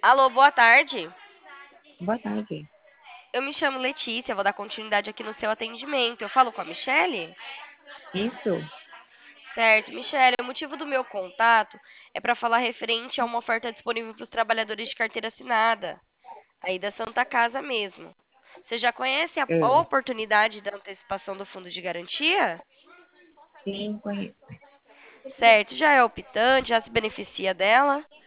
Alô, boa tarde. Boa tarde. Eu me chamo Letícia, vou dar continuidade aqui no seu atendimento. Eu falo com a Michele? Isso? Certo, Michele, o motivo do meu contato é para falar referente a uma oferta disponível para os trabalhadores de carteira assinada, aí da Santa Casa mesmo. Você já conhece a É, oportunidade da antecipação do fundo de garantia? sim, conheço. Certo, já é optante, já se beneficia dela?